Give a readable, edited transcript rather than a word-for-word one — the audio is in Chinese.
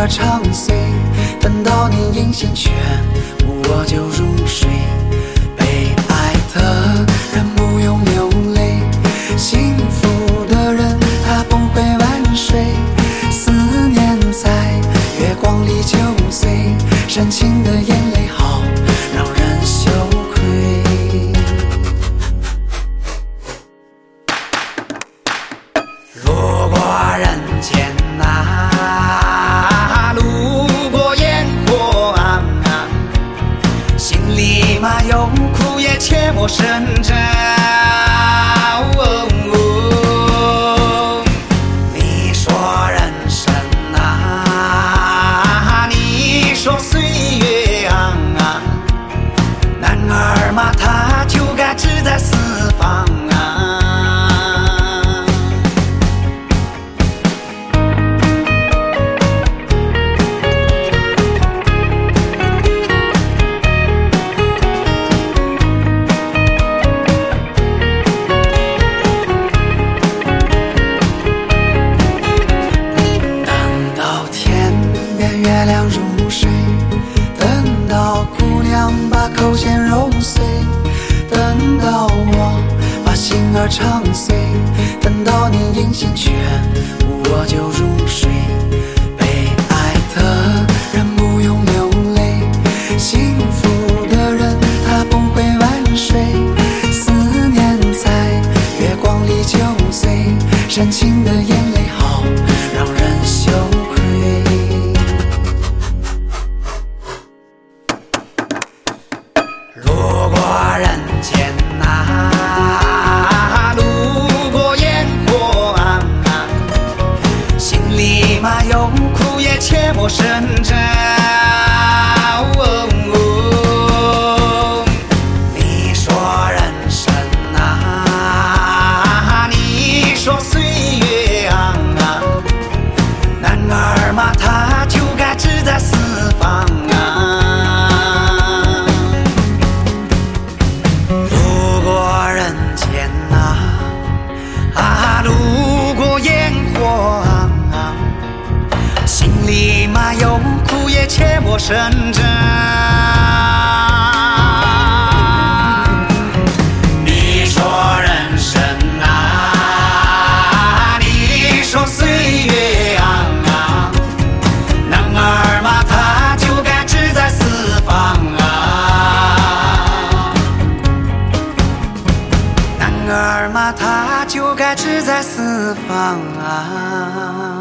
儿长碎，等到你音信全无，我就入睡。被爱的人不用流泪，幸福的人他不会晚睡。思念在月光里就碎，深情的眼泪好让人羞愧。路过人间路过烟火心里嘛有苦也切莫深沉。你说人生你说岁月男儿嘛他就该志在四方月亮入睡，等到姑娘把口弦揉碎，等到我把心儿唱碎，等到你音信全无，我就入睡。被爱的人不用流泪，幸福的人他不会晚睡。思念在月光里就碎，深情的眼泪好让人羞愧。路过人间路过烟火心里嘛有苦也切莫深沉。你说人生你说岁月男儿嘛他就该志在四方路过烟火心里嘛有苦也切莫深沉。你说人生你说岁月男儿嘛他就该志在四方男儿嘛他就该志在四方